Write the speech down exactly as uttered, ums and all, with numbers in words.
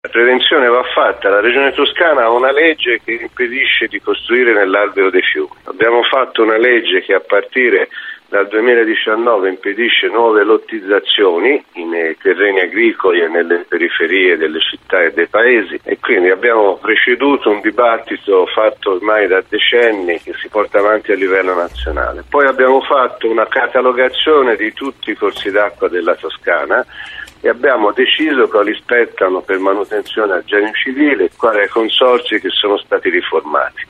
La prevenzione va fatta. La Regione Toscana ha una legge che impedisce di costruire nell'alveo dei fiumi. Abbiamo fatto una legge che a partire dal duemiladiciannove impedisce nuove lottizzazioni nei terreni agricoli e nelle periferie delle città e dei paesi, e quindi abbiamo preceduto un dibattito fatto ormai da decenni che si porta avanti a livello nazionale. Poi abbiamo fatto una catalogazione di tutti i corsi d'acqua della Toscana e abbiamo deciso quali spettano per manutenzione al genio civile e quali ai consorzi che sono stati riformati.